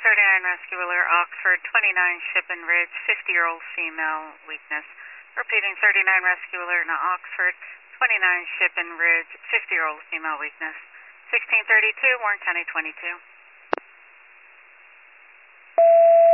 39 Rescue Alert, Oxford, 29 Shippen Ridge, 50-year-old female, weakness. Repeating 39 Rescue Alert, Oxford, 29 Shippen Ridge, 50-year-old female, weakness. 1632, Warren County 22.